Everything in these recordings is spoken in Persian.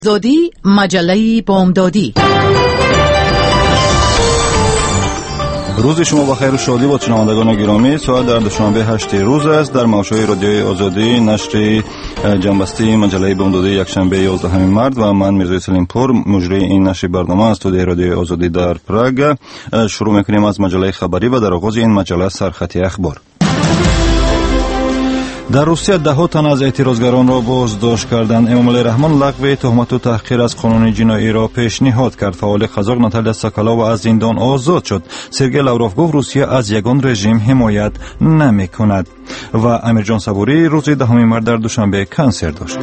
زودی مجله بامدادی. روز شما بخیر و شادی با شنوندگان گرامی. ساعت در دوشنبه 8 روز است. در موشای رادیوی آزادی نشر جنبسته مجله بامدادی یکشنبه 11 مارس و من میرزا سلیم پور مجری این نشر برنامه است. در رادیوی آزادی در پراگ شروع میکنیم از مجله خبری و در آغاز این مجله سرخط اخبار. در روسیه ده تن از اعتراضگران را بازداشت کردند. امامعلی رحمان لغو تهمت و تحقیر از قانون جنایی را پیشنهاد کرد. فعال قزاق ناتالیا ساکالووا از زندان آزاد شد. سرگئی لاوروف گفت روسیه از یگان رژیم حمایت نمی کند. و امیرجان صبوری روز 10 مارس در دوشنبه کنسرت داشت.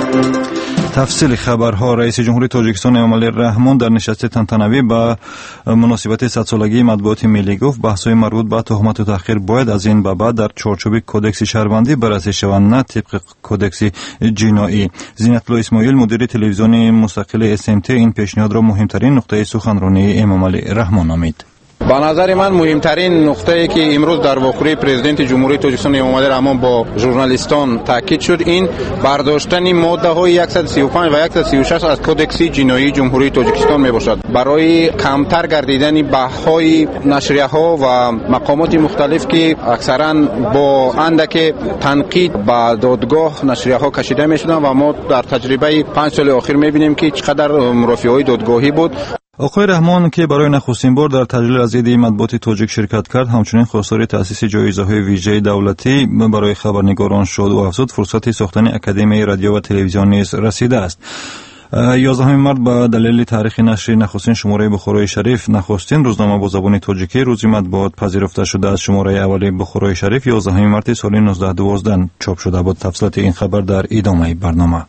تفصیل خبرها. رئیس جمهوری تاجیکستان امامعلی رحمان در نشست تنتنوی با مناسبت 100 سالگی مطبوعات ملی گفت بحث‌های مربوط به تهمت و تحقیر باید از این به بعد در چارچوب کدکس شهروندی بررسی شوند، نه طبق کدکس جنایی. زینت الله اسماعیل مدیر تلویزیون مستقل SMT این پیشنهاد را مهمترین نقطه سخنرانی امامعلی رحمان نامید. به نظر من مهمترین نقطه‌ای که امروز در واقعه پرزیدنت جمهوری تاجیکستان امامعلی رحمان با ژورنالیستان تاکید شد این برداشتن ماده‌های 135 و 136 از کدکس جنایی جمهوری تاجیکستان میباشد برای کمتر گردیدن بحث‌های نشریه‌ها و مقامات مختلف که اکثرا با اندک تنقید به دادگاه نشریه‌ها کشیده میشدند و ما در تجربه 5 سال اخیر میبینیم که چقدر مرافعه‌های دادگاهی بود. آقای رحمان که برای نخستین بار در تجلیل از ایده مطبوعات تاجیک شرکت کرد، همچنین خواستار تأسیس جایزه‌های ویژه دولتی برای خبرنگاران شد و افزود فرصت ساختن اکادمی رادیو و تلویزیون نیز رسیده است. 11 مارس به دلیل تاریخ نشر نخستین شماره بخارای شریف نخستین روزنامه با زبان تاجیکی روزی مطبوعات پذیرفته شده از شماره اولی بخارای شریف 11 مارس سال 1912 چاپ شده بود. تفصیلات این خبر در ادامه برنامه.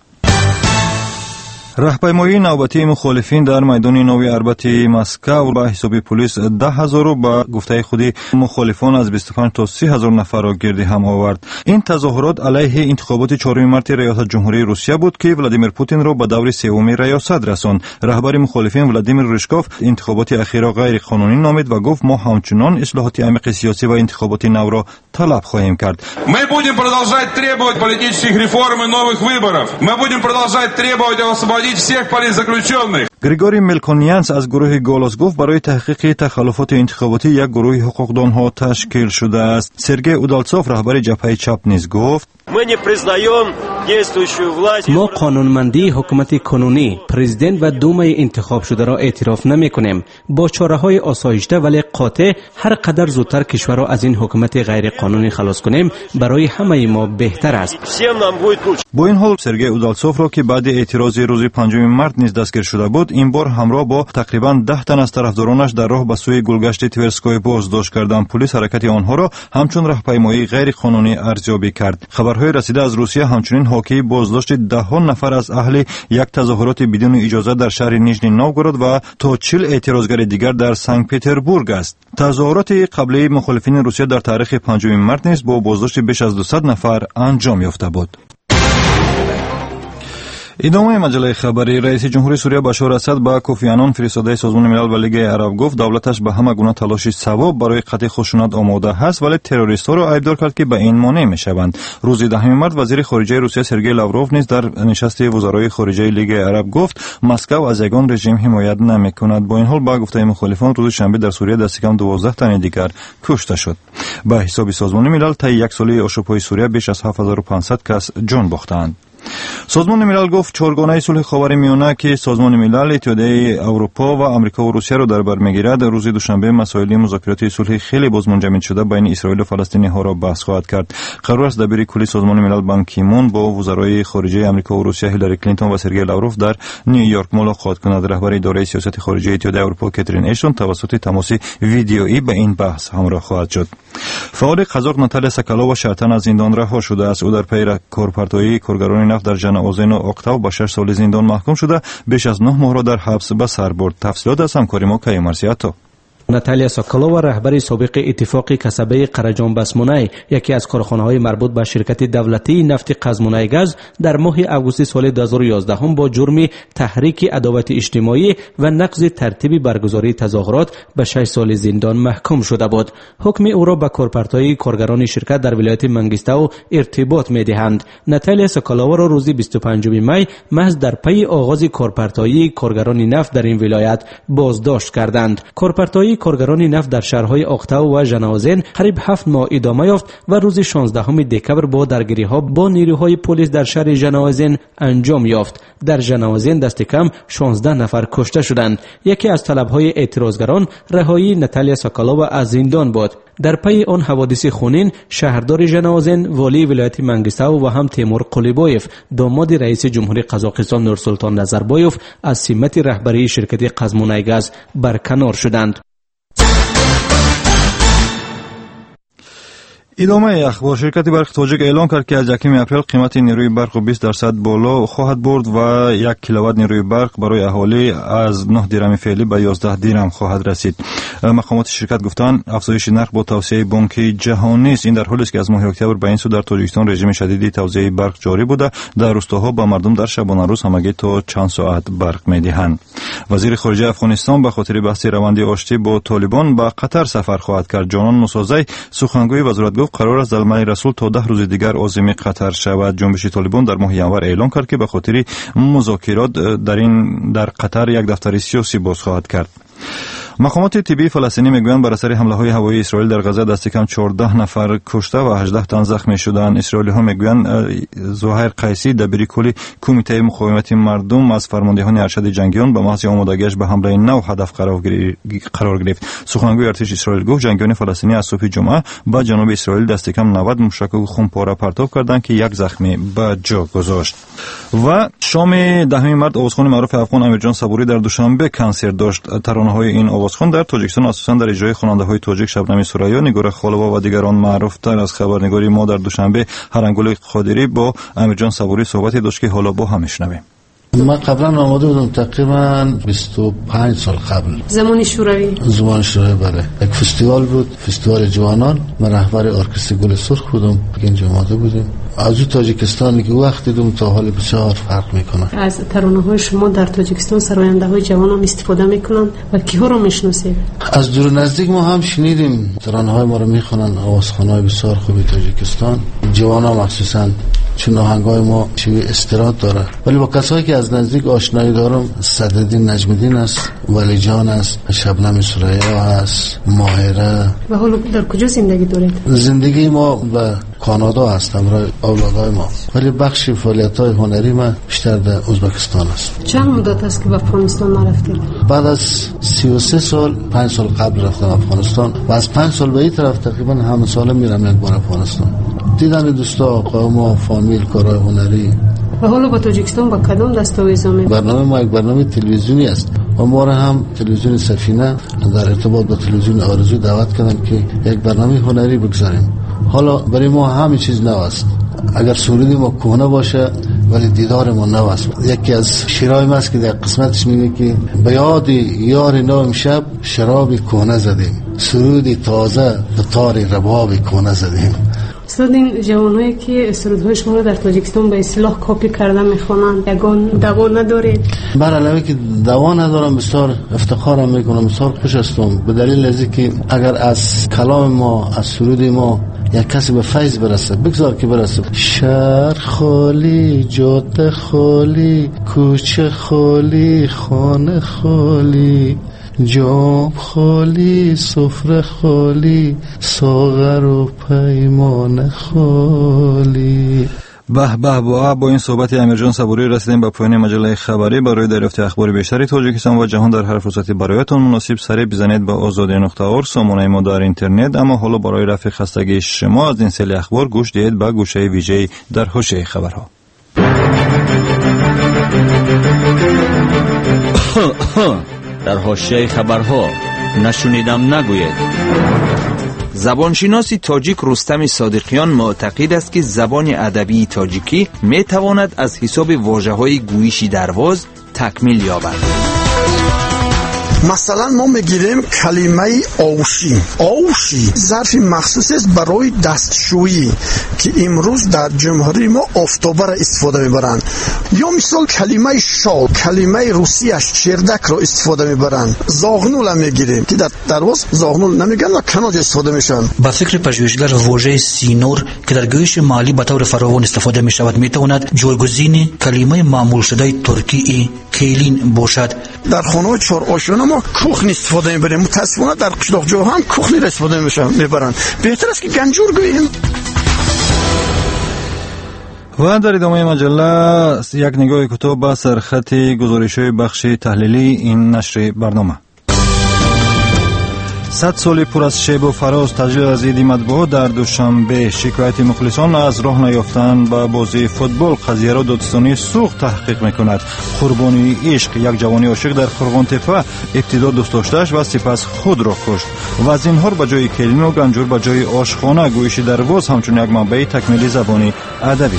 راهپیمایی نوبتی مخالفین در میدان نوی اربط مسکو با حساب پلیس 10,000 و با گفته خودی مخالفان از 25 تا 30,000 نفر را گرد هم آورد. این تظاهرات علیه انتخابات 4 مارس ریاست جمهوری روسیه بود که ولادیمیر پوتین را به دور سوم ریاست رساند. رهبر مخالفین ولادیمیر ریشکوف انتخابات اخیر را غیر قانونی نامید و گفت ما همچنان اصلاحات عمیق سیاسی و انتخابات نو را طلب خواهیم کرد. Мы будем продолжать требовать политических реформ и новых выборов. Мы будем продолжать требовать освободить всех политзаключенных. گریگوری ملکونیانس از گروه گالوس گفت برای تحقیق تخلفات انتخاباتی یک گروه حقوقدانها تشکیل شده است. سرگئی اودالتسوف رهبر جبهه چپ نیز گفت ما قانونمندی حکومت کنونی پرزیدنت و دومای انتخاب شده را اعتراف نمی کنیم. با چاره‌های آسایشته ولی قاطع هر قدر زودتر کشور را از این حکومت غیر قانونی خلاص کنیم برای همه ما بهتر است. با این حال سرگئی اودالتسوف را که بعد اعتراض روز 5 مارس نیز دستگیر شده بود این بار همراه با تقریبا 10 تن از طرفدارانش در راه به سوی گلگشت تورسکوی بازداشت کردند. پلیس حرکت آنها را همچون راهپیمایی غیر قانونی ارزیابی کرد. خبرهای رسیده از روسیه همچنین حاکی بازداشت 10 نفر از اهل یک تظاهرات بدون اجازه در شهر نیژنی نوگورود و تا 40 اعتراضگر دیگر در سنت پتربورگ است. تظاهرات قبلی مخالفین روسیه در تاریخ 5 مارس نیز با بازداشت بیش از 200 نفر انجام یافته بود. ادامه مجله خبری. رئیس جمهوری سوریه بشار اسد با کوفی عنان فرستاده سازمان ملل و لیگ عرب گفت دولتش به همه گونه تلاش ثواب برای قطع خشونت آماده است ولی تروریست‌ها را عیبدار کرد که به این مانع می‌شوند. روز 10 مارس وزیر خارجه روسیه سرگئی لاوروف نیز در نشست وزرای خارجه لیگ عرب گفت مسکو از یگان رژیم حمایت نمی‌کند. با این حال با گفته مخالفان روز شنبه در سوریه دست کم 12 تن دیگر کشته شد. به حساب سازمان ملل طی یک ساله آشوب‌های سوریه بیش از 7500 کس جان باختند. سازمان ملل گفت چهارگانه صلح خاورمیانه که سازمان ملل، اتحادیه اروپا و آمریکا و روسیه را در بر میگیرد روز دوشنبه مسائل مذاکرات صلح خیلی باز منجمد شده بین اسرائیل و فلسطینی ها را بحث خواهد کرد. قرار است دبیر کلی سازمان ملل بان کی مون با وزرای خارجه آمریکا و روسیه هیلاری کلینتون و سرگئی لاوروف در نیویورک ملاقات کند. رهبر اداره سیاست خارجه اتحادیه اروپا کاترین اشتون توسط تماس ویدیویی به این بحث همراه خواهد شد. فعال قزاق ناتالیا ساکالووا شرطاً از زندان رها شده است. او در پی کارپرتایی کارگران نفت در جنازه 9 اکتبر با 6 سال زندان محکوم شده. بیش از 9 ماه را در حبس به سر برد. تفصیلات از همکاری ما کیومرسیاتو. ناتالیا سوکالووا رهبر سابق اتفاق کسبه قرجان بسمونای یکی از کارخانه‌های مربوط به شرکت دولتی نفت قزمونایگاز در ماه آگوست سال 2011 هم با جرم تحریک عداوت اجتماعی و نقض ترتیب برگزاری تظاهرات به 6 سال زندان محکوم شده بود. حکم او را به کارپرتای کارگران شرکت در ولایت منگیستاو ارتباط می‌دهند. ناتالیا سوکالووا را روز 25 می محض در پی آغاز کارپرتای کارگران نفت در این ولایت بازداشت کردند. کارپرتای کارگران نفت در شهرهای اقتاو و ژناوزن قریب 7 ماه ادامه یافت و روز 16 دکبر با درگیری‌ها با نیروهای پلیس در شهر ژناوزن انجام یافت. در ژناوزن دست کم 16 نفر کشته شدند. یکی از طلب‌های اعتراضگران رهایی ناتالیا سوکالووا از زندان بود. در پی آن حوادث خونین شهردار ژناوزن، والی ولایت منگیستاو و هم تیمور قلیبایف داماد رئیس جمهوری قزاقستان نورسلطان نظربایف از سمت رهبری شرکت قزمونایگاز برکنار شدند. ادامه اخبار. شرکت برق تاجیک اعلام کرد که از 1 اپریل قیمت نیروی برق 20% بالا خواهد برد و 1 کیلووات نیروی برق برای اهالی از 9 درهم فعلی به 11 درهم خواهد رسید. مقامات شرکت گفتند افزایش نرخ با توصیه بانک جهانی است. این در حالی است که از ماه اکتبر به این سو در تاجیکستان رژیم شدید توزیع برق جاری بوده. در روستاها به مردم در شبانه روز همگی تا چند ساعت برق میدهند. وزیر خارجه افغانستان به خاطر بحث روند آشتی با طالبان به قطر سفر خواهد کرد. جانان موسازی سخنگوی وزارت گفت قرار است زلمه رسول تا 10 روز دیگر عازم قطر شود. جنبش طالبان در ماه ینور اعلام کرد که به خاطر مذاکرات در قطر یک دفتر سیاسی باز خواهد کرد. مقامات طبی فلسطینی میگویند بر اثر حمله های هوایی اسرائیل در غزه دست کم 14 نفر کشته و 18 تن زخمی شدند. اسرائیلی ها میگویند زهیر قیسی دبیر کل کمیته مقاومت مردم از فرماندهان ارشد جنگیان به محض آمادگیش به حمله نو هدف قرار گرفت. سخنگوی ارتش اسرائیل گفت جنگیان فلسطینی از صبح جمعه به جنوب اسرائیل دست کم 90 موشک خونپاره پرتاب کردند که یک زخمی به جا گذاشت. و شام 10 مارس آوازخوان معروف افغان امیرجان صبوری در دوشنبه کنسرت داشت. ترانه‌های این آوازخوان در تاجیکستان اساساً در اجرای خواننده‌های تاجیک شبنم سوریا، نگار خالوا و دیگران معروف‌تر از خبرنگاری ما در دوشنبه هرنگل قادری با امیرجان صبوری صحبت داشت که حالا با هم میشنویم. من قبلا آماده بودم تقریبا 25 سال قبل زمان شوروی بله. یک فستیوال بود، فستیوال جوانان. من رهبر ارکستر گل سرخ بودم. اینجا آماده بودیم. از تاجیکستانی که وقتی دوم تا حال بسیار فرق میکنه. از ترانه‌های شما در تاجیکستان سراینده‌های جوانان استفاده میکنن و کیها رو میشناسید؟ از دور نزدیک ما هم شنیدیم ترانه‌های ما رو میخونن. آوازخوان‌های بسیار خوبی تاجیکستان، جوانان مخصوصاً چون آهنگای ما چوی استراد داره. ولی با کسایی که از نزدیک آشنایی دارم صدرالدین نجم‌الدین است، ولی جان است، شبنم سوریا است، ماهره. و حالا در کجا زندگی دارید؟ زندگی ما به کانادا است، همراه اولادای ما. ولی بخش فعالیت‌های هنری ما بیشتر در ازبکستان است. چند مدت است که به افغانستان نرفتید؟ بعد از 33 سال 5 سال قبل رفتم افغانستان و از 5 سال به این طرف تقریبا همه سال میرم یک بار افغانستان. دیدن دوستا، قوم، فامیل، کارهای هنری. و حالا با تاجیکستان با کدام دستاویز آمد؟ برنامه ما یک برنامه تلویزیونی است. و ما را هم تلویزیون سفینه در ارتباط با تلویزیون آرزو دعوت کردن که یک برنامه هنری بگذاریم. حالا برای ما همه چیز نو است. اگر سرودی ما کهنه باشه ولی دیدار ما نو است. یکی از شعرهای ما است که در قسمتش میگه که به یاد یار نو امشب شراب کهنه زدیم، سرودی تازه به تار رباب کهنه زدیم. استاد این جوانایی که سرودهای شما رو در تاجیکستان به اصطلاح کپی کردن میخوانند، یگان دوا ندارید؟ من علاوه که دوا ندارم بسیار افتخارم میکنم، بسیار خوش هستم به دلیل از که اگر از کلام ما، از سرود ما یک کسی به فیض برسه، بگذار که برسه. شهر خالی، جاده خالی، کوچه خالی، خانه خالی، جام خالی، سفره خالی، ساغر و پیمان خالی. به با این صحبت امیرجان صبوری رسیدیم به پایان مجله خبری. برای دریافت اخبار بیشتری تاجیکستان و جهان در هر فرصتی برایتان مناسب سریع بزنید به azadi.org سامانه ما در اینترنت. اما حالا برای رفع خستگی شما از این سری اخبار گوش دهید به گوشه ویژه در حوزه خبرها. در حوزه خبرها نشنیدم نگوید. زبانشناس تاجیک رستم صادقیان معتقد است که زبان ادبی تاجیکی می تواند از حساب واژه‌های گویشی درواز تکمیل یابد. مثلا ما میگیریم کلمه آوشی ظرف مخصوصی است برای دستشویی که امروز در جمهوری ما آفتابه را استفاده میبرند. یا مثال کلمه شال، کلمه روسیش چردک را استفاده میبرند. زاغنول هم میگیریم که در واس زاغنول نمیگن و کناج استفاده میشن. با فکر پژوهشگر واژه سینور که در گویش مالی به طور فراوان استفاده میشود میتواند جایگزین کلمه معمول شده ترکی کیلین باشد. در خانه چهار آشیانه ما کوخن استفاده میبریم. متاسفانه در قشلاق جاها هم کوخنی را استفاده میبرند. بهتر است که گنجور گوییم. و در ادامه مجله یک نگاه کوتاه به سرخط گزارش‌های بخش تحلیلی این نشر برنامه. 100 سال پر از شیب و فراز تجلیل از عید مطبوعات در دوشنبه. شکایت مخلصان از راه نیافتن به بازی فوتبال. قضیه را دادستانی سوخت تحقیق میکند. قربانی عشق. یک جوانی عاشق در خرغانتپه ابتدا دوست داشته‌اش و سپس خود را کشت. و زینهار به جای کلین و گنجور به جای آشخانه. گویش درواز همچون یک منبع تکمیلی زبانی ادبی.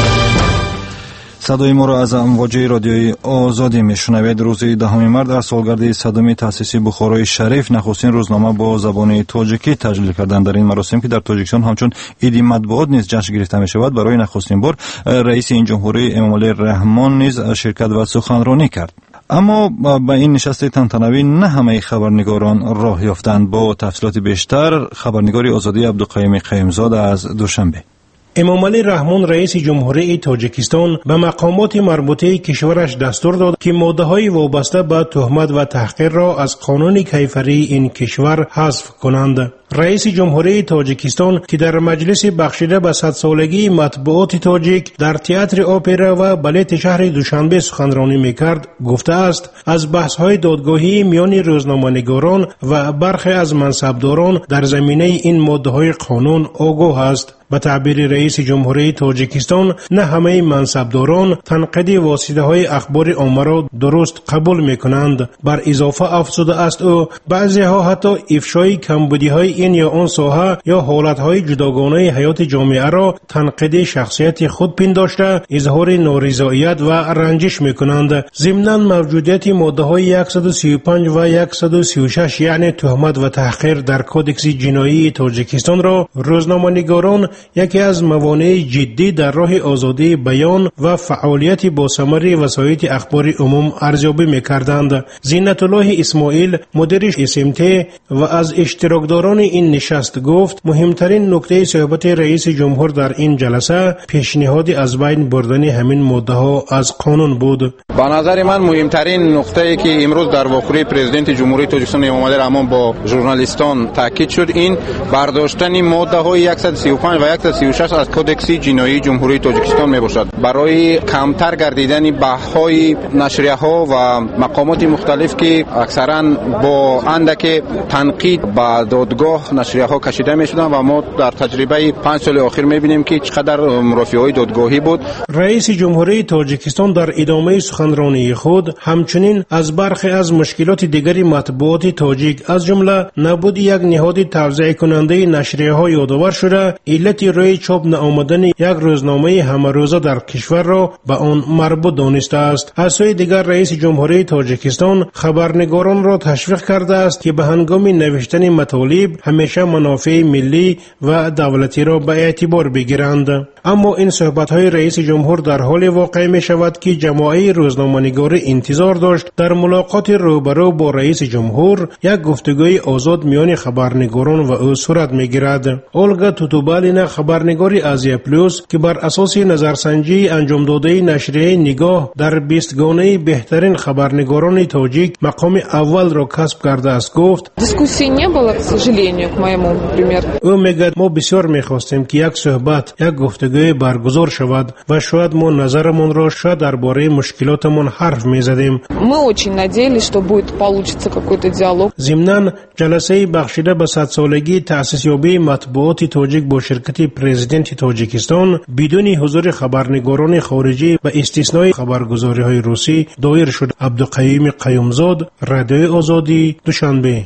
صدای ما را از امواج رادیوی آزادی میشنوید. روز 10 مارس در سالگرد 100 تأسیس بخارای شریف نخستین روزنامه با زبان تاجیکی تجلیل کردند. در این مراسم که در تاجیکستان همچون عید مطبوعات نیز جشن گرفته می شود، برای نخستین بار رئیس این جمهوری امامعلی رحمان نیز شرکت و سخنرانی کرد. اما با این نشست تنتنوی نه همه خبرنگاران راه یافتند. با تفصیلات بیشتر خبرنگار آزادی عبدالقیوم قیومزاده از دوشنبه. امامعلی رحمان رئیس جمهوری تاجیکستان به مقامات مربوطه کشورش دستور داد که ماده‌های وابسته به تهمت و تحقیر را از قانون کیفری این کشور حذف کنند. رئیس جمهوری تاجیکستان که در مجلس بخشیده به 100 سالگی مطبوعات تاجیک در تئاتر اپرا و بالت شهر دوشنبه سخنرانی میکرد، گفته است از بحث‌های دادگاهی میان روزنامه‌نگاران و برخی از منصبداران در زمینه این ماده‌های قانون آگاه است. به تعبیر رئیس جمهوری تاجیکستان نه همه منصبداران تنقید واسطه‌های اخبار عامه را درست قبول می‌کنند. بر اضافه افزوده است او بعضی‌ها حتی افشای کمبودی‌های این یا آن ساحه یا حالت‌های جداگانه حیات جامعه را تنقید شخصیت خود پنداشته اظهار نارضایت و رنجش می‌کنند. ضمناً موجودیت ماده‌های 135 و 136 یعنی تهمت و تحقیر در کودکس جنایی تاجیکستان را روزنامه‌نگاران یکی از موانع جدی در راه آزادی بیان و فعالیت با ثمر وسایل اخبار عموم ارزیابی می‌کردند. زینت الله اسماعیل مدیر SMT و از اشتراکداران این نشست گفت مهمترین نکته صحبت رئیس جمهور در این جلسه پیشنهاد از بین بردن همین ماده‌ها از قانون بود. به نظر من مهمترین نکته که امروز در واقعه پرزیدنت جمهوری تاجیکستان امامعلی رحمان با ژورنالیستان تاکید شد این برداشتن ماده‌های 135 و 136 از کودکس جنایی جمهوری تاجیکستان میباشد. برای کمتر گردیدن بحث‌های نشریه‌ها و مقامات مختلف که اکثرا با اندک تنقید به دادگاه نشریه‌ها کشیده میشدن و ما در تجربه 5 سال اخیر میبینیم که چقدر مرافعه‌های دادگاهی بود. رئیس جمهوری تاجیکستان در ادامه سخنرانی خود همچنین از برخی از مشکلات دیگری مطبوعات تاجیک از جمله نبود یک نهاد توزیع کننده نشریه‌ها یادآور شده علت روی چاپ نآمدن یک روزنامه همه روزه در کشور را به آن مربوط دانسته است. از سوی دیگر رئیس جمهوری تاجیکستان خبرنگاران را تشویق کرده است که به هنگام نوشتن مطالب همیشه منافع ملی و دولتی را به اعتبار بگیرند. اما این صحبت‌های رئیس جمهور در حال واقع می شود که جماعه روزنامه‌نگار انتظار داشت در ملاقات روبرو با رئیس جمهور یک گفتگوی آزاد میان خبرنگاران و او صورت می‌گیرد. اولگا توتوبالینا خبرنگار آزیا پلوس که بر اساس نظرسنجی انجام داده نشریه نگاه در 20 گانه بهترین خبرنگاران تاجیک مقام اول را کسب کرده است گفت دیسکوسی نبود к сожалению к моему пример. او میگه ما بسیار می‌خواستیم که یک صحبت یک گفتگوی برگزار شود و شاید ما نظرمون را شاید درباره مشکلاتمون حرف می‌زدیم. Мы очень надеялись что будет получится какой-то диалог. ضمناً جلسه بخشیده به 100 سالگی تأسیس یابی مطبوعات تاجیک با شرکت پرزیدنت تاجیکستان بدون حضور خبرنگاران خارجی و استثنای خبرگزاری‌های روسی دایر شد. عبدالقیوم قیومزاده، رادیو آزادی، دوشنبه.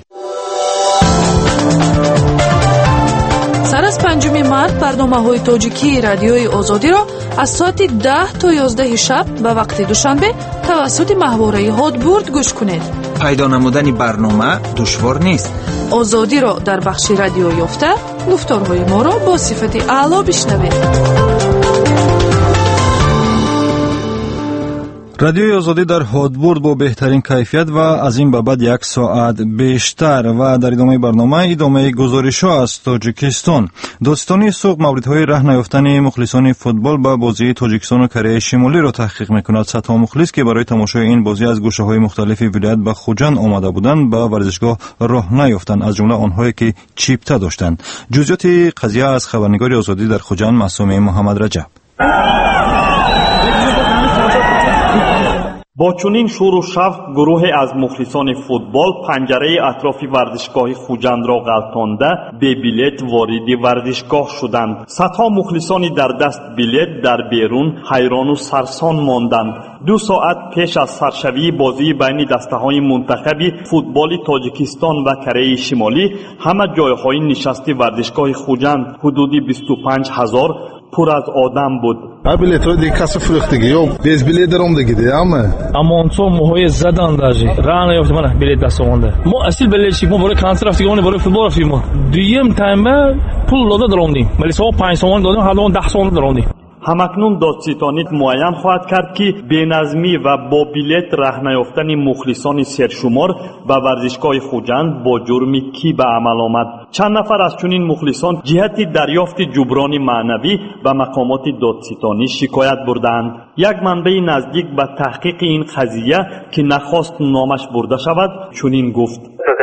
سر از 5 مارس برنامه‌های تاجیکی رادیوی آزادی را از ساعت 10 تا 11 شب به وقت دوشنبه توسط محوره هادبورد گوش کنید. پیدا نمودن برنامه دشوار نیست. آزادی را در بخش رادیو یافته گفتارهای ما را با صفت اعلی بشنوید. رادیوی آزادی در هادبورد با بهترین کیفیت و از این به بعد 1 ساعت بیشتر. و در ادامه برنامه گزارش‌ها از تاجیکستان. داستانی سوق موردهای ره نیافتن مخلصان فوتبال به بازی تاجیکستان و کره شمالی را تحقیق می‌کند. صدها مخلص که برای تماشای این بازی از گوشه‌های مختلف ولایت به خوجند آمده بودند به ورزشگاه راه نیافتند، از جمله آنهایی که چیپته داشتند. جزئیات قضیه از خبرنگار آزادی در خوجند معصومه محمد رجب. با چنین شور و شوق گروهی از مخلصان فوتبال پنجره اطراف ورزشگاه خوجند را غلطانده به بلیت وارد ورزشگاه شدند. صدها مخلصانی در دست بلیت در بیرون حیران و سرسان ماندند. 2 ساعت پیش از سرشوی بازی بین دسته‌های منتخب فوتبال تاجیکستان و کره شمالی همه جایهای نشست ورزشگاه خوجند حدود 25,000 پر از آدم بود. بلیت های دیگه کسی فروختگی یا بیز بلیت درام دیگه اما انصار موهای زدن داشتی راه نیافت من بلیت دست آورده. ما اصیل بلیت ما برای کنسرت رفتیم، ما برای فوتبال رفتیم. ما دویم تایم پول داده دراندیم، ولی سوا 5 تومان دادیم، حالا 10 تومان دراندیم. همکنون دادستانی معین خواهد کرد که بینظمی و با بلیت راه نیافتن مخلصان سرشمار و ورزشگاه خوجند با جرم کی به عمل آمد. چند نفر از چنین مخلصان جهت دریافت جبران معنوی و مقامات دادستانی شکایت بردند. یک منبع نزدیک به تحقیق این قضیه که نخواست نامش برده شود چنین گفت: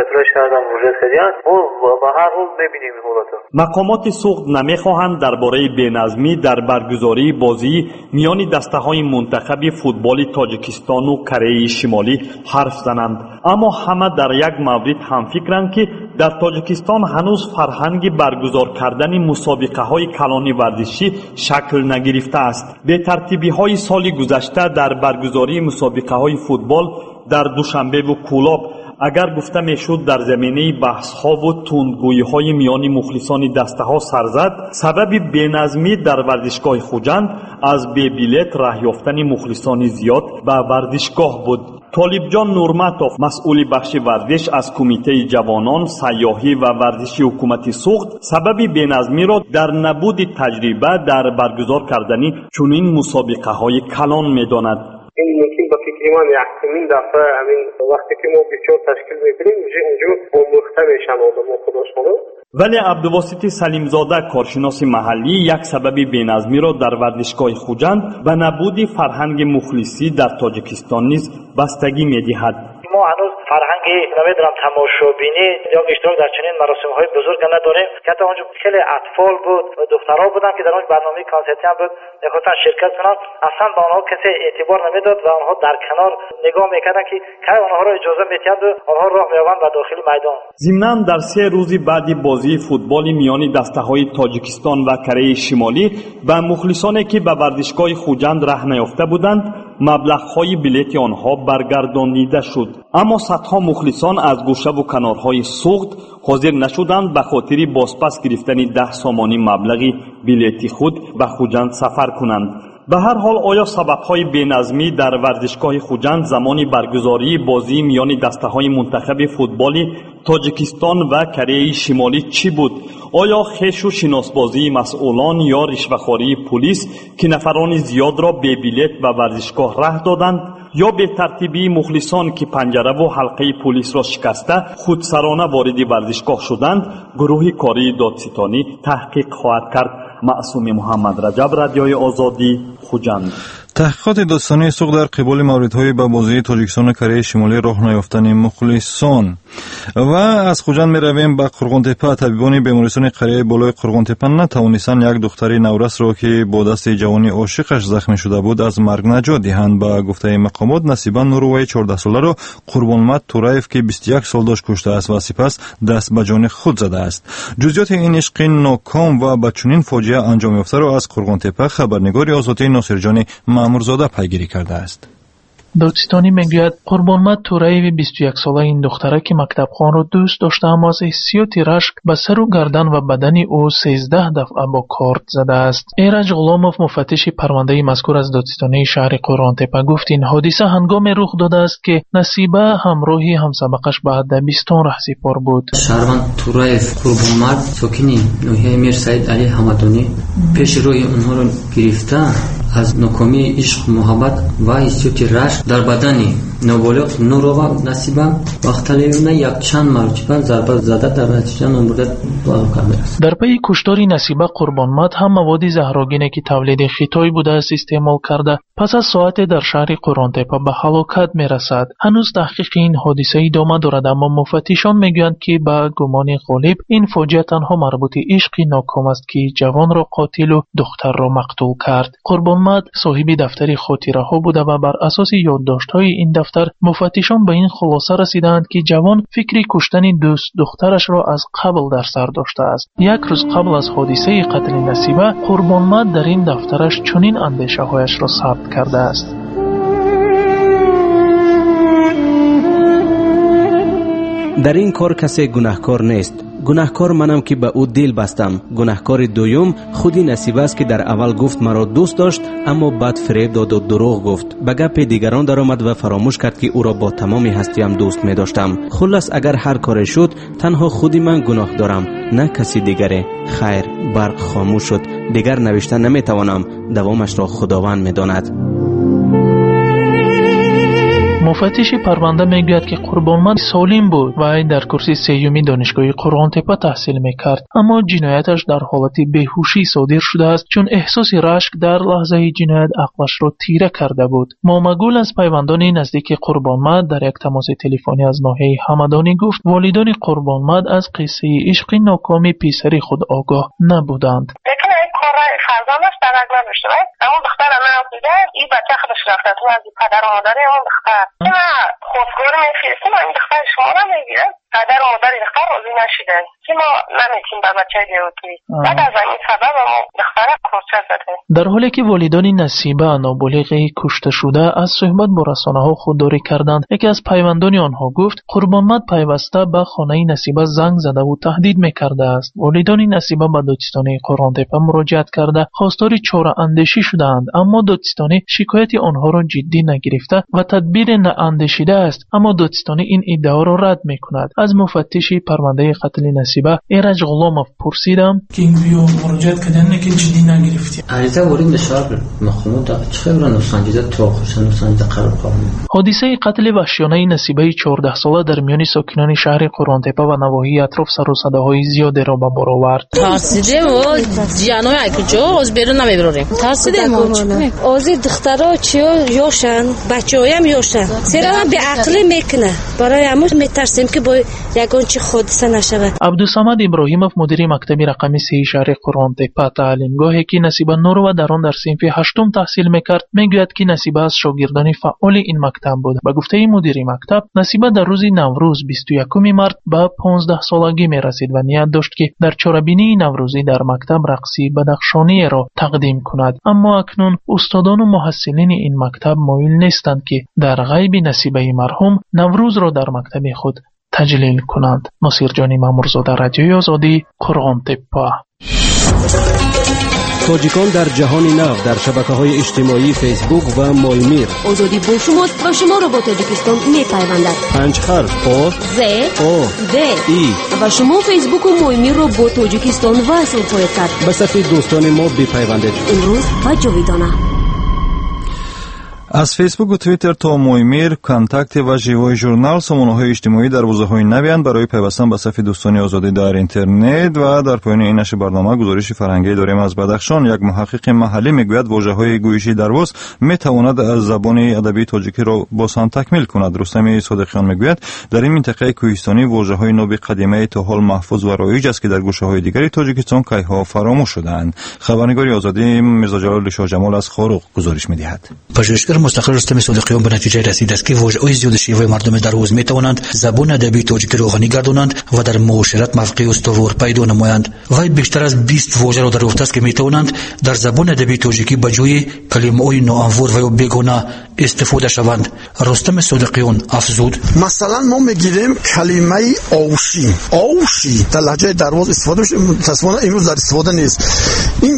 مقامات سوق نمیخواهند درباره بینظمی در برگزاری بازی میان دسته‌های منتخب فوتبال تاجیکستان و کره شمالی حرف زنند، اما همه در یک مورد هم فکرند که در تاجیکستان هنوز فرهنگ برگزار کردن مسابقه‌های کلان ورزشی شکل نگرفته است. به ترتیبی‌های سال گذشته در برگزاری مسابقه‌های فوتبال در دوشنبه و کولاب اگر گفته میشد در زمینه بحث‌ها و تندگویی‌های میان مخلصان دسته‌ها سر زد، سبب بینظمی در ورزشگاه خوجند از بی بلیت راه یافتن مخلصان زیاد به ورزشگاه بود. طالب جان نورمتوف مسئول بخش ورزش از کمیته جوانان سیاحی و ورزشی حکومت سوخت سبب بینظمی را در نبود تجربه در برگزار کردن چنین مسابقه‌های کلان می‌داند. این ممکن با فکر من این دفعه همین وقتی که ما بیچار تشکیل می‌کنیم اونجا آموخته میشن آدم خودشونو. ولی عبدالواسط سلیمزاده کارشناس محلی یک سبب بینظمی را در ورزشگاه خوجند و نبود فرهنگ مخلصی در تاجیکستان نیز بستگی می‌دهد. ما هنوز فرهنگ نمیدونم تماشابینی یا اشتراک در چنین مراسم‌های بزرگ نداریم که حتی اونجا خیلی اطفال بود و دخترها بودن که در اون برنامه کنسرتی هم بود می‌خواستن شرکت کنن، اصلا به آنها کسی اعتبار نمیداد و آنها در کنار نگاه می‌کردن که کی آنها را اجازه می‌دهند و آنها راه می‌یابند و داخل میدان. ضمناً در 3 روز بعد بازی فوتبال میان دسته‌های تاجیکستان و کره شمالی به مخلصانی که به ورزشگاه خوجند راه نیافته بودند مبلغ‌های بلیت آنها برگردانیده شد، اما صدها مخلصان از گوشه و کنارهای سوق حاضر نشدند به خاطر بازپس گرفتن 10 سامانی مبلغ بلیت خود به خوجند سفر کنند. به هر حال آیا سبب‌های بینظمی در ورزشگاه خوجند زمان برگزاری بازی میان دسته‌های منتخب فوتبال تاجیکستان و کره شمالی چی بود؟ آیا خش و شناسبازی مسئولان یا رشوه‌خواری پلیس که نفران زیاد را به بلیت و ورزشگاه راه دادند، یا به ترتیبی مخلصان که پنجره و حلقه پلیس را شکسته خودسرانه وارد ورزشگاه شدند؟ گروه کاری دادستانی تحقیق خواهد کرد. معصوم محمد رجب، رادیوی آزادی، خوجند. تحقیقات داستانی سوق در قبال موردهای به بازی تاجیکستان و کره شمالی راه نیافتن مخلصان. و از خوجند می رویم به قرغنتپه. طبیبان بیمارستان قریه بالای قرغنتپه نتوانستند یک دختر نورس را که با دست جوانی عاشقش زخمی شده بود از مرگ نجات دهند. به گفته مقامات نصیبا نوروی 14 ساله را قربانمت تورایف که 21 سال داشت کشته است و سپس دست به جان خود زده است. جزئیات این عشق ناکام و با چنین فاجعه انجام یافته را از قرغنتپه خبرنگار آزادی ناصرجان مامورزاده پیگیری کرده است. دادستانی میگوید قربانمد توریوی 21 ساله این دختره که مکتبخوان را دوست داشته اما از حسیات رشک به سر و گردن و بدن او 13 دفعه با کارت زده است. ایرج غلاموف مفتش پرونده مذکور از دادستانی شهر قرآن‌تپه گفت این حادثه هنگام رخ داده است که نصیبه همراهی همسبقش به دبستان رهسپار بود. شهروند توریف قربانمد ساکن ناحیه میر سعید علی حمدانی پیش روی اونها رو گرفته از ناکامی عشق محبت و حسیات رشک در بدن نابالغ نوروا نصیبه وقتالیونه یک چند مرتبه ضربه زده در نتیجه نامرده واقع کرده است. در پی کشتار نصیبه قربانمد هم مواد زهرآگینی که تولید خطایی بوده است استعمال کرده پس از ساعت در شهر قرآن‌تپه به هلاکت میرسد. هنوز تحقیق این حادثه ادامه دارد اما مفتشان میگویند که به گمان غالب این فاجعه تنها مربوط عشقی ناکام است که جوان را قاتل و دختر را مقتول کرد. قربانمد صاحب دفتر خاطره ها بوده و بر اساس یادداشت‌های این دفتر مفتشان به این خلاصه رسیدند که جوان فکر کشتن دوست دخترش را از قبل در سر داشته است. یک روز قبل از حادثه قتل نصیبه قربانمد در این دفترش چنین اندیشه‌هایش را ثبت کرده است. در این کار کسی گناهکار نیست. گناهکار منم که به او دل بستم. گناهکار دوم خودی نصیبه است که در اول گفت مرا دوست داشت اما بعد فریب داد و دروغ گفت. به گپ دیگران در آمد و فراموش کرد که او را با تمام هستیم دوست می داشتم. خلاص اگر هر کاری شد تنها خودی من گناه دارم نه کسی دیگره. خیر برق خاموش شد. دیگر نوشته نمی توانم. دوامش را خداوند می داند. مفتش پرونده میگوید که قربانمد سالم بود و ای در کرسی سیومی دانشگاه قرآن‌تپه تحصیل میکرد اما جنایتش در حالت بیهوشی صادر شده است چون احساس رشک در لحظه جنایت عقلش را تیره کرده بود. مامگول از پیوندان نزدیک قربانمد در یک تماس تلفنی از ناحیه همدانی گفت والدان قربانمد از قصه عشق ناکام پسر خود آگاه نبودند. فرزندش درک نداشته باید اما دختر من دیده این بچه خودش رفته تو از پدر و مادر اون دختر که من خودگار میفرستیم این دختر شما را میگیرم پدر و مادر دختر راضی نشیدن که ما نمیتونیم بر بچه دیوتی بعد از این سبب ما دختر کورچه زده. در حالی که والدان نصیبه نابالغه کشته شده از صحبت با رسانه ها خودداری کردند یکی از پیوندان آنها گفت قربانمد پیوسته به خانه نصیبه زنگ زده و تهدید میکرده است. والدان نصیبه به دادستانی قرآن‌تپه مراجعت کرده خواستار چاره اندیشی شدند اما دادستانی شکایت آنها را جدی نگرفته و تدبیر نااندیشیده است اما دادستانی این ادعا را رد میکند. از مفتش پرونده قتل نصیبه ایرج غلاموف پرسیدم که این مراجعت کردن که جدی نگرفتی. عریضه ورید به شهر محمود چخبر نوسنجیده تو خوشن نوسنجیده قرار قانون. حادثه قتل وحشیانه نصیبه 14 ساله در میان ساکنان شهر قرآن‌تپه و نواحی اطراف سر و صداهای زیادی را به بار آورد. ترسیدیم و جانوی کجا از بیرون نمیبریم. ترسیدیم از دخترها چیا یوشن بچه‌هایم یوشن سرا به عقلی میکنه برای همون میترسیم که با یگان چی حادثه نشود. عبدالصمد ابراهیموف مدیر مکتب رقمی 3 شهر قرآن‌تپه تعلیمگاهی که نصیبه نور و در آن در صنف 8 تحصیل میکرد میگوید که نصیبه از شاگردان فعال این مکتب بود. به گفته مدیر مکتب نصیبه در روز نوروز 21 مارس به 15 سالگی میرسید و نیت داشت که در چاره‌بینی نوروزی در مکتب رقصی بدخشانی را تقدیم کند اما اکنون استادان و محصلین این مکتب مایل نیستند که در غیب نصیبه مرحوم نوروز را در مکتب خود تجلیل کنند. ناصر جانی مامورزاده، رادیوی آزادی، قرآن‌تپه. تاجیکان در جهان نو در شبکه‌های اجتماعی فیسبوک و مایمیر. آزادی با شماست و شما را با تاجیکستان می‌پیوندد. 5 حرف آ ز او د ای و شما فیسبوک و مایمیر را با تاجیکستان وصل خواهید کرد. به صفحه دوستان ما بپیوندید. امروز و جاویدانه. از فیسبوک و توییتر تا مویمیر، کانتاکت و ژیوی ژورنال سامانه‌های اجتماعی دروازه‌های نویند برای پیوستن به صفحه دوستان آزادی در اینترنت. و در پایان این نشر برنامه گزارش فرهنگی داریم از بدخشان. یک محقق محلی میگوید واژه‌های گویشی درواز میتواند از زبان ادبی تاجیکی را بازهم تکمیل کند. رستم صادقیان میگوید در این منطقه کوهستانی واژه‌های ناب قدیمی تا حال محفوظ و رایج است که در گوشه‌های دیگری تاجیکستان کیها فراموش شدند. خبرنگار آزادی میرزا جلال شاه جمال از خاروق گزارش می‌دهد. پژوهشگر مستقل رستم صادقیان به نتیجه رسیده است که واژه‌های زیاد شیوه مردم دروز میتوانند زبان ادبی تاجیکی را غنی گردانند و در معاشرت موقع استوار پیدا نمایند. وی بیشتر از 20 واژه را دریافته است که میتوانند در زبان ادبی تاجیکی به جای کلمه‌های ناانور و یا بیگانه استفاده شوند. رستم صادقیان افزود: مثلا ما میگیریم کلمه آوشی در لهجه درواز استفاده میشه، متأسفانه امروز در استفاده نیست. این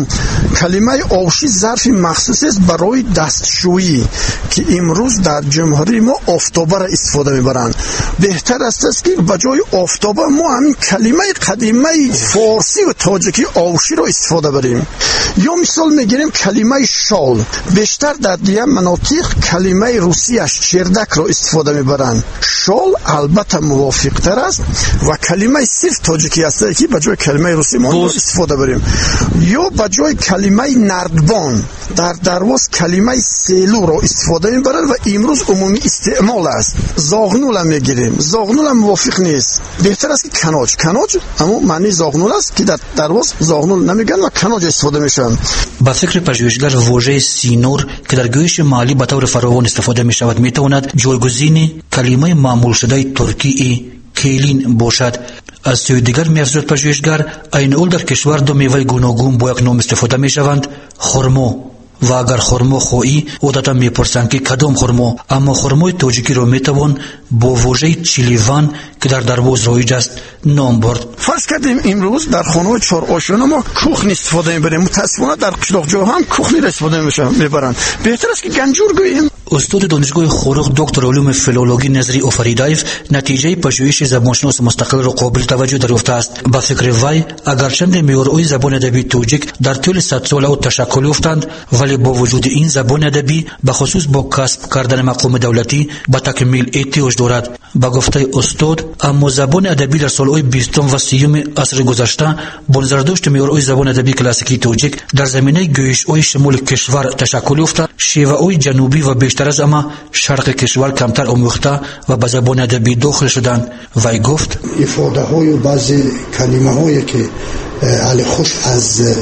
کلمه آوشی ظرف مخصوصی است برای دستشویی که امروز در جمهوری ما آفتابه را استفاده میبرند. بهتر است که به جای آفتابه ما همین کلمه قدیمه فارسی و تاجیکی آوشی را استفاده بریم. یا مثال میگیریم کلمه شال، بیشتر در دیگر مناطق کلمه روسیش چردک را استفاده میبرند. شال البته موافق تر است و کلمه صرف تاجیکی است که به جای کلمه روسی ما استفاده بریم. یا به جای کلمه نردبان در درواز کلمه سیلو را استفاده میبرند و امروز عمومی استعمال است. زاغنول هم میگیریم، زاغنول هم موافق نیست. بهتر است که کناج اما معنی زاغنول است که در درواز زاغنول نمیگن و کناج استفاده میشن. با فکر پژوهشگر واژه سینور که در گویش محلی به طور فراوان استفاده می شود میتواند جایگزین کلمه معمول شده ترکی کیلین باشد. از سوی دیگر می‌افزاید پژوهشگر عین اول در کشور دو میوه گوناگون با یک نام استفاده میشوند: خرما. و اگر خرما خواهی عادتا میپرسند که کدام خرما، اما خرمای تاجیکی را میتوان با واژه چیلیوان که در درواز رایج است نام برد. فرض کردیم امروز در خانه‌های چهار آشنا ما کوخ استفاده میبریم، متأسفانه در قشلاق جاها هم کوخ استفاده میبرند. بهتر است که گنجور گوییم. استاد دانشگاه خوروغ دکتر علوم فیلولوژی نظری آفریدایف نتیجه پژوهش زبانشناس مستقل را قابل توجه دریافته است. با فکر وی اگرچه معیارهای زبان ادبی تاجیک در طول 100 سال او تشکل یافتند، ولی با وجود این زبان ادبی به خصوص با کسب کردن مقام دولتی به تکمیل احتیاج دارد. با گفته استاد اما زبان ادبی در سالهای 20 و 30 عصر گذشته با نظرداشت معیارهای زبان ادبی کلاسیکی تاجیک در زمینه گویش‌های شمول کشور تشکل یافته، شیوه‌های جنوبی و بیشتر از اما شرق کشور کمتر آموخته و به زبان ادبی داخل شدند. وی گفت افاده‌های و بعضی کلمه‌هایی که علی خوش از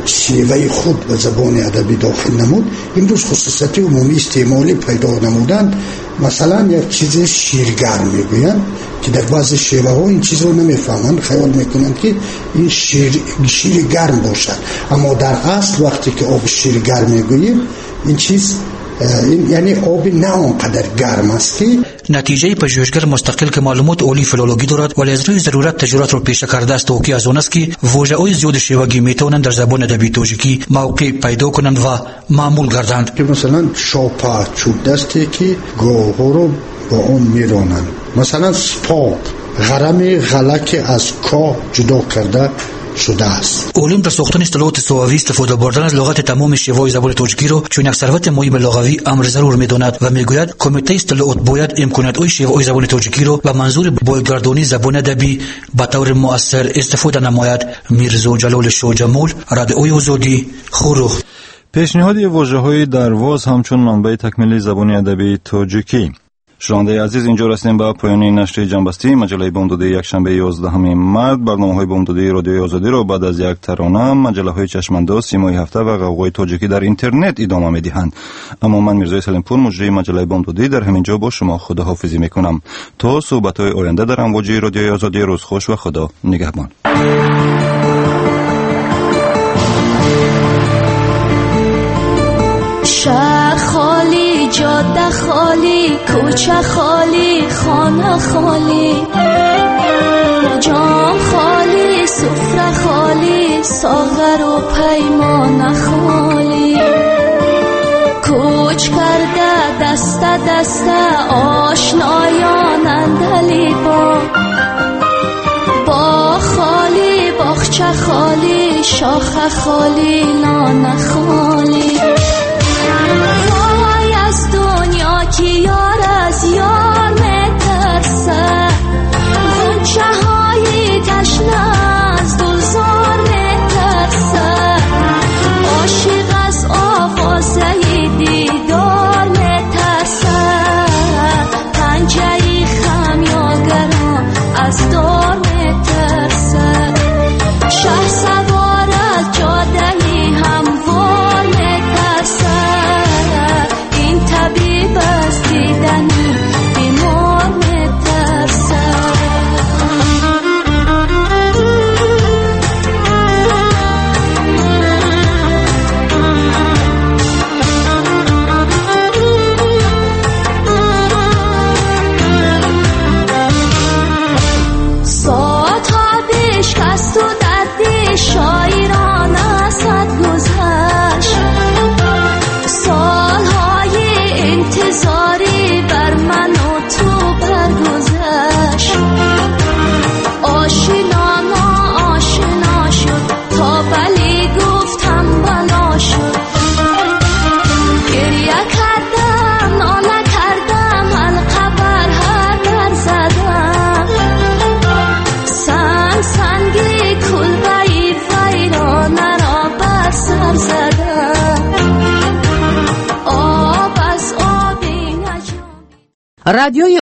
شیوه خود به زبان ادبی داخل نمود امروز خصوصیت عمومی استعمالی پیدا نمودند. مثلا یک چیز شیرگرم میگویند که در بعضی شیوه ها این چیز رو نمیفهمند، خیال میکنند که این شیر گرم باشد، اما در اصل وقتی که آب شیر گرم میگوییم این چیز یعنی آب نه آنقدر گرم است. که نتیجه پژوهشگر مستقل که معلومات عالی فیلولوژی دارد ولی از روی ضرورت تجربات را پیش کرده است و که از آن است که واژه‌های زیاد شیوگی میتوانند در زبان ادبی تاجیکی موقع پیدا کنند و معمول گردند. که مثلا شاپا چوب دستی که گاوها رو با اون میرانند. مثلا سپا غرم غلک از کا جدا کرده شده است. علوم در ساختن اصطلاحات سواوی استفاده بردن از لغت تمام شیوه‌های زبان تاجیکی را چون یک ثروت مهم لغوی امر ضرور می‌داند و میگوید کمیته اصطلاحات باید امکانات‌های شیوه‌های زبان تاجیکی را به منظور بازگردانی زبان ادبی به طور مؤثر استفاده نماید. میرزا جلال شاه جمال، رادیوی آزادی، خوروغ. پیشنهاد واژه‌های درواز همچون منبع تکمیل زبان ادبی تاجیکی. شنونده عزیز، اینجا رسیدیم به پایان نشر جنبستی مجله بامدادی یکشنبه 11 مارس. برنامه‌های بامدادی رادیوی آزادی را بعد از یک ترانه، مجله‌های چشم‌انداز، سیمای هفته و قوقای تاجیکی در اینترنت ادامه می‌دهند. اما من میرزا سلیم‌پور مجری مجله بامدادی در همینجا با شما خداحافظی می‌کنم تا صحبت‌های آینده در امواج رادیوی آزادی. روز خوش و خدا نگهبان. شهر خالی، جاده خالی، کوچه خالی، خانه خالی، جام خالی، سفره خالی، ساغر و پیمان خالی. کوچ کرده دست دست آشنایان اندلی با خالی، باغچه خالی، شاخه خالی، لانه خالی. وای از دنیا که یار از یار میترسه، غنچه های تشنه از گلزار میترسه، عاشق از آوازه دیدار میترسه، پنجه خمیازگران از دار میترسه، شه سوار از جاده هموار میترسه، رادیوی